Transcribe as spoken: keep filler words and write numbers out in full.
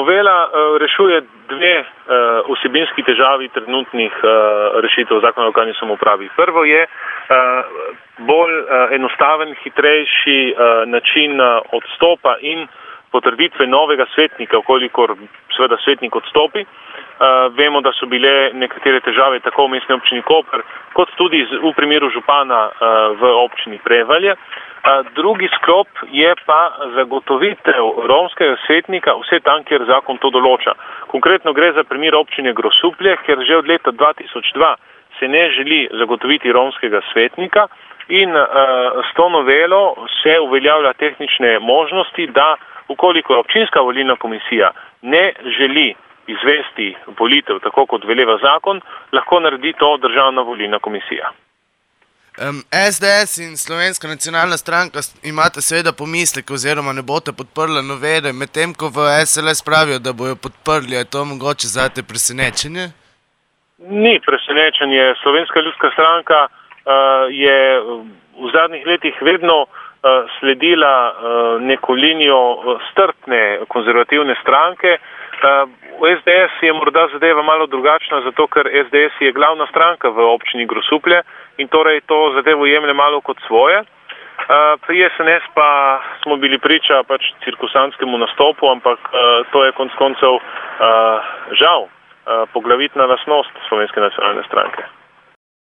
novela rešuje dve vsebinski težavi trenutnih rešitev zakona o lokalni samoupravi. Prvo je bolj enostaven, hitrejši način odstopa in potrditve novega svetnika, okolikor seveda svetnik odstopi. Vemo, da so bile nekatere težave tako v mestni občini Koper, kot tudi v primeru župana v občini Prevalje. Drugi sklop je pa zagotovitev romskega svetnika vse tam, kjer zakon to določa. Konkretno gre za primer občine Grosuplje, ker že od leta dva tisoč dva se ne želi zagotoviti romskega svetnika in s to novelo se uveljavlja tehnične možnosti, da ukoliko občinska volilna komisija ne želi izvesti volitev tako, kot veleva zakon, lahko naredi to državna volilna komisija. Um, S D S in Slovenska nacionalna stranka imate seveda pomisleke oziroma ne boste podprli novele, medtem ko v S L S pravijo, da bojo podprli. Je to mogoče zate presenečenje? Ni presenečenje. Slovenska ljudska stranka uh, je v zadnjih letih vedno uh, sledila uh, neko linijo strpne konzervativne stranke. Uh, v S D S je morda zadeva malo drugačna, zato ker S D S je glavna stranka v občini Grosuplje in torej to zadevo jemlje malo kot svoje. Uh, pri S N S pa smo bili priča pač cirkusantskemu nastopu, ampak uh, to je konec koncev uh, žal uh, poglavitna lastnost Slovenske nacionalne stranke.